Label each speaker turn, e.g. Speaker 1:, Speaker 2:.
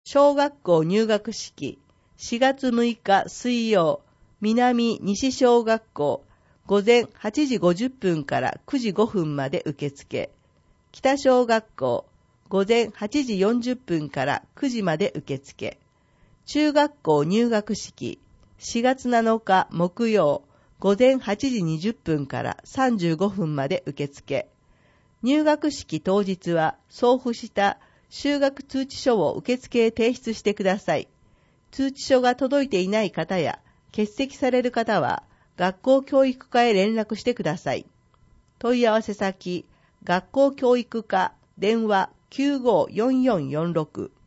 Speaker 1: 小学校入学式、4月6日水曜、南西小学校、午前8時50分から9時5分まで受付。北小学校、午前8時40分から9時まで受付。中学校入学式、4月7日木曜、午前8時20分から35分まで受付。入学式当日は送付した就学通知書を受付へ提出してください。通知書が届いていない方や欠席される方は学校教育課へ連絡してください。問い合わせ先、学校教育課、電話954446